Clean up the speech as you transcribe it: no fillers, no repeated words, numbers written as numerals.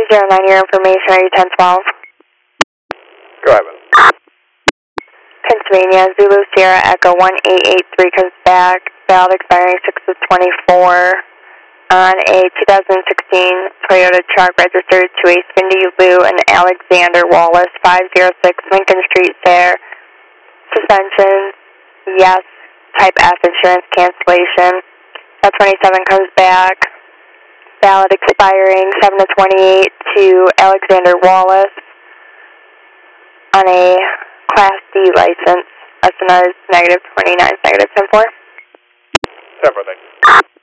09, your information, are you 1012? Go ahead, man. Pennsylvania, Zulu Sierra Echo 1883 comes back, valid expiring 6 of 24 on a 2016 Toyota truck registered to a Cindy Lou and Alexander Wallace, 506 Lincoln Street there. Suspension, yes. Type F insurance cancellation. That 27 comes back, valid expiring 7 of 28 to Alexander Wallace on a Class D license. SNS -29, -10-4. 10-4, thank you.